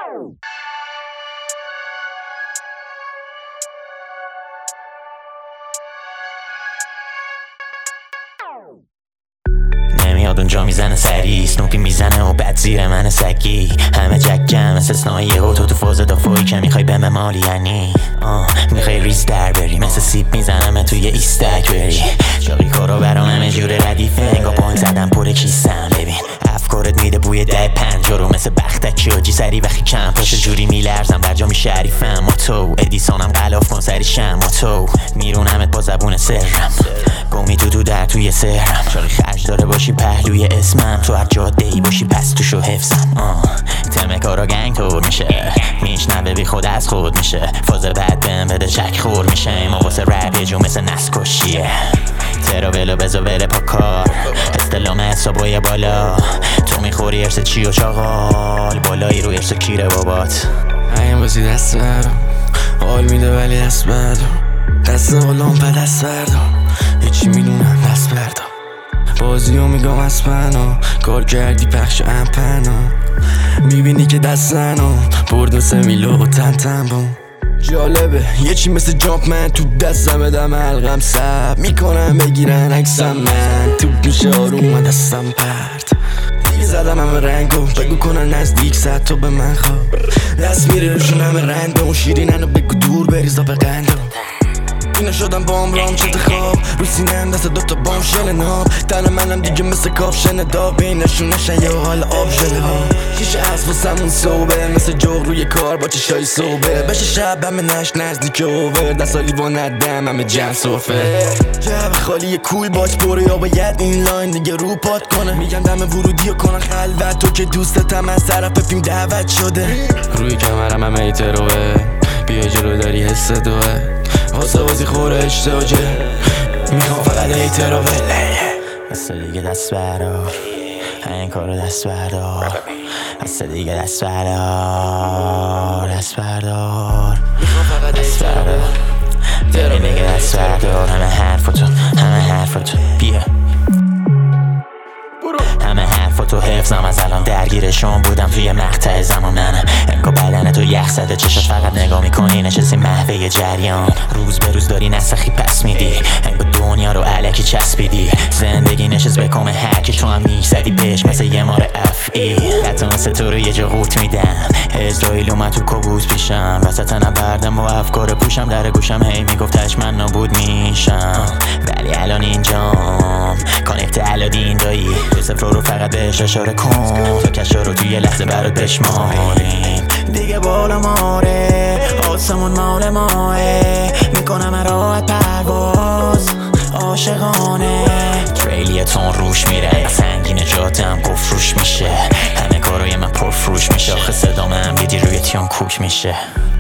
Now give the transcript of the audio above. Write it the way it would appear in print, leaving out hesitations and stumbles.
نمیاد اونجا میزنه سری سنوپی میزنه و بعد زیر من سگی همه جکم استثنایی تو فوز دافویی که میخوای به ممالی یعنی میخوای ریز در بری مثل سیب میزنم توی ایستک بری چاقی کارو برام همه جور ردیفه انگا پایین زدم پر کیسم ببین افکارت میده بوی 10-5 رو مثل بختکی و جی سری وقتی کم پاش جوری میلرزم در جا میشریفم ما تو ادیسونم غلاف کن سری شم ما تو میرونمت با زبون سرم گمی تو در توی سرم چاقی خرج داره باشی پهلوی اسمم تو هر جاده ای باشی پس توشو حفظم تم کارا گنگ تور میشه میشنوه بی خود از خود میشه فاز بعد بهم بده شک خور میشه ما واسه رپ یه جو مثل نسکشیه تراولو بزا بره پا کار استلام حسابای بالا تو میخوری ارس چی و چاقال بالایی رو ارس کیره بابات این بازی دست بردم حال میده ولی دست بردم دست غلام پا دست بردم هیچی میدونم دست بردم بازیو میگم اسپنو کار کردی پخش امپنو میبینی که دستنو برد 3 میلو و تن بوم جالبه یه چی مثل جامپ من تو دستم دم حلقم سب میکنم بگیرن عکسم من تو میشه آروم و دستم پرت دیگه زدم همه رنگو بگو کنن نزدیک صد تو به من خواب دست میره روشون همه رنده اون شیرینن بگو دور بریزا به قندو اینا شدم بام رام چت خواب رو سینم دست دوتا بام شل ناب تن منم دیگه مثل کافشن داب بینشون نشن یه حال آب شده ها شیشه هست واسمون صوبه مثل جغ روی کار با چشای صوبه بشه شب همه نشت نزدیک اوور دست لیوان ندم همه جمع صوفه جب خالی کول باش برو یا باید این لاین دیگه رو پات کنه میگم دم ورودی رو کنن خلوت تو که دوستتم از طرف فیلم دعوت شده روی کمرم همه ایتروه بیا جلو داری حس دوه واسه بازی خوره اشتاجه میخوام فقط ایترا وله بسته دیگه دست بردار این کارو دست بردار بسته دیگه دست بردار دست بردار میخوام فقط ایترا وله دیگه دست بردار همه حرفتو بیا همه حرفاتو حفظم از الان درگیرشون بودم توی مقطع زمانم انگار بدن تو یخ زده چشاش فقط نگاه میکنی نشستی محوه جریان روز به روز داری نسخی پس میدی انگار دنیا رو الکی چسبیدی زندگی نشست بکمه هرکی تو هم میزدی بهش مثل یه مار افعی حتی مثل تو رو یه جا قوت میدن اسرائیل اومد تو کابوس پیشم وسط نبردم با افکار پوشم در گوشم هی میگفتش من نابود میشم ولی الان اینجام کانکت الادین دایی تو صفر رو فقط بهش اشاره کن تا کشا رو توی لحظه برات بشماریم دیگه بالا ماره آسمون مال ماه میکنم راحت پرواز عاشقانه تریلی تون روش میره سنگین جادم گفت روش میشه همه کارای من پر فروش میشه آخه صدام هم دیدی روی تیان کوک میشه